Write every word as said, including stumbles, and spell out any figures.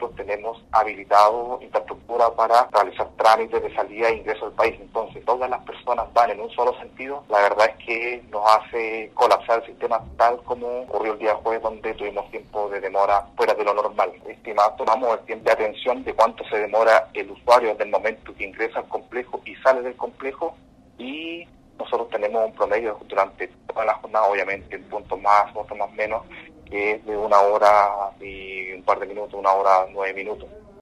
nosotros tenemos habilitado infraestructura para realizar trámites de salida e ingreso al país. Entonces, todas las personas van en un solo sentido. La verdad es que nos hace colapsar el sistema tal como ocurrió el día jueves, donde tuvimos tiempo de demora fuera de lo normal. Estimado, tomamos el tiempo de atención de cuánto se demora el usuario desde el momento que ingresa al complejo y sale del complejo, y nosotros tenemos un promedio durante toda la jornada, obviamente en puntos más, puntos más menos, que es de una hora y un par de minutos, una hora nueve minutos.